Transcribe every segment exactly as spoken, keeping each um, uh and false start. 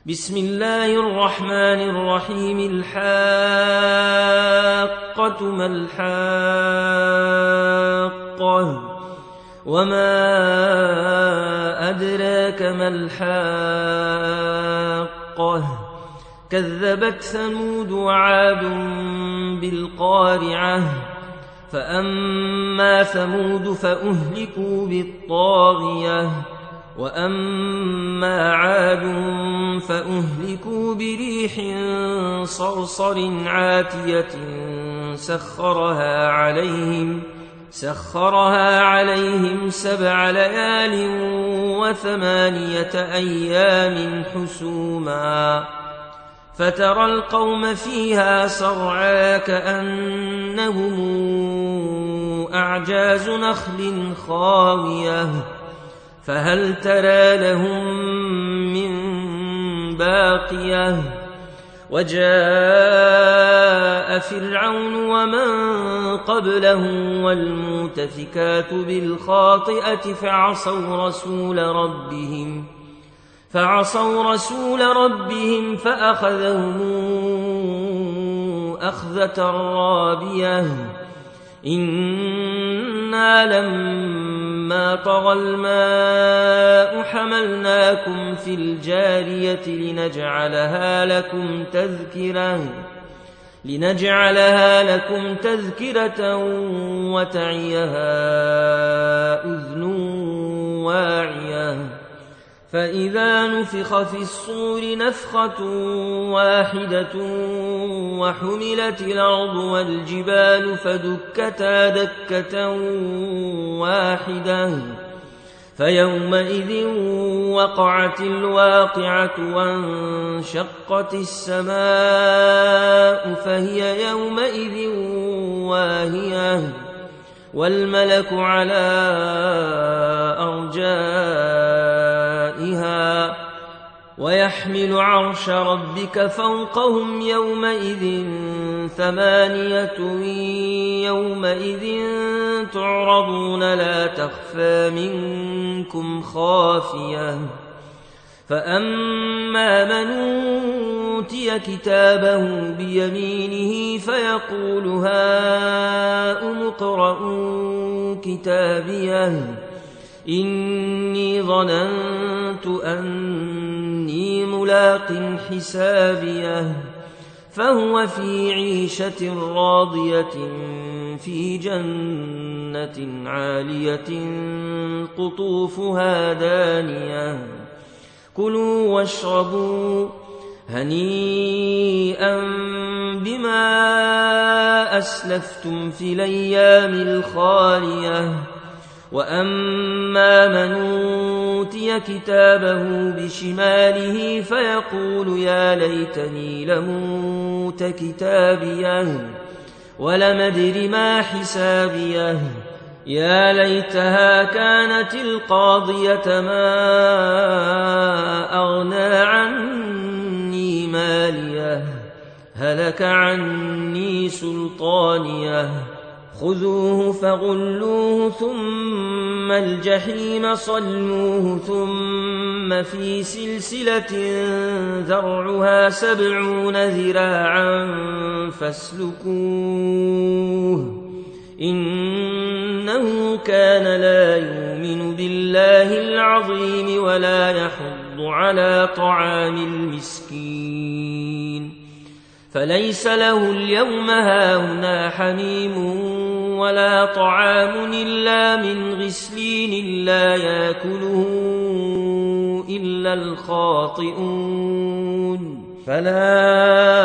بسم الله الرحمن الرحيم. الحاقة ما الحاقة وما أدراك ما الحاقة كذبت ثمود وعاد بالقارعة فأما ثمود فأهلكوا بالطاغية وأما عاد فأهلكوا بريح صرصر عاتية سخرها عليهم سخرها عليهم سبع ليال وثمانية أيام حسوما فترى القوم فيها صرعى كأنهم أعجاز نخل خاوية فهل ترى لهم من باقية وجاء فرعون ومن قبله والمؤتفكات بالخاطئة فعصوا رسول ربهم فعصوا رسول ربهم فأخذهم أخذة رابية إنا لما طغى الماء حملناكم في الجارية لنجعلها لكم تذكرة لنجعلها لكم تذكرة وتعيها أذن واعية فإذا نفخ في الصور نفخة واحدة وحملت الأرض والجبال فدكتا دكة واحدة فيومئذ وقعت الواقعة وانشقت السماء فهي يومئذ واهية والملك على أرجائها ويحمل عرش ربك فوقهم يومئذ ثمانية يومئذ تعرضون لا تخفى منكم خافية فأما من أوتي كتابه بيمينه فيقول هاؤم اقرءوا كتابيه إني ظننت أني ملاق حسابيه فهو في عيشة راضية في جنة عالية قطوفها دانية كلوا واشربوا هنيئا بما أسلفتم في الأيام الخالية وأما من أوتي كتابه بشماله فيقول يا ليتني لموت كتابيه ولم أدر ما حسابيه يا ليتها كانت القاضية ما أغنى عني ماليه هلك عني سلطانيه خذوه فغلوه ثم الجحيم صلوه ثم في سلسلة ذرعها سبعون ذراعا فاسلكوه إنه كان لا يؤمن بالله العظيم ولا يحض على طعام المسكين فليس له اليوم هاهنا حميم ولا طعام إلا من غسلين لا يأكله إلا الخاطئون فلا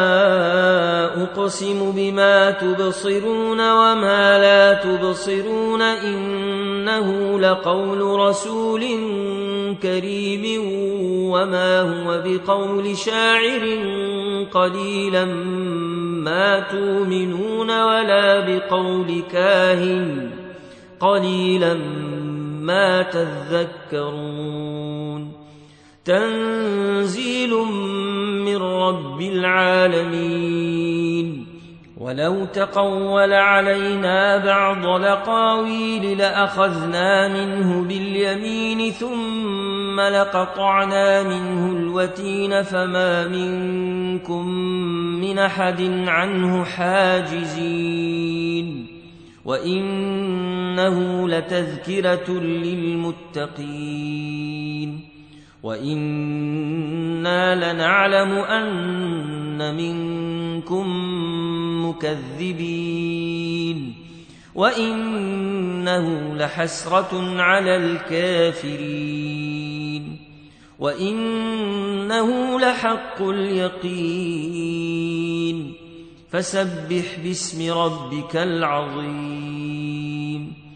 أقسم بما تبصرون وما لا تبصرون إنه لقول رسول كريم وما هو بقول شاعر قليلا ما تؤمنون ولا بقول كاهن قليلا ما تذكرون تنزيل من رب العالمين ولو تقول علينا بعض الأقاويل لأخذنا منه باليمين ثم ثم لقطعنا منه الوتين فما منكم من أحد عنه حاجزين وإنه لتذكرة للمتقين وإنا لنعلم أن منكم مكذبين وإنه لحسرة على الكافرين وإنه لحق اليقين فسبح باسم ربك العظيم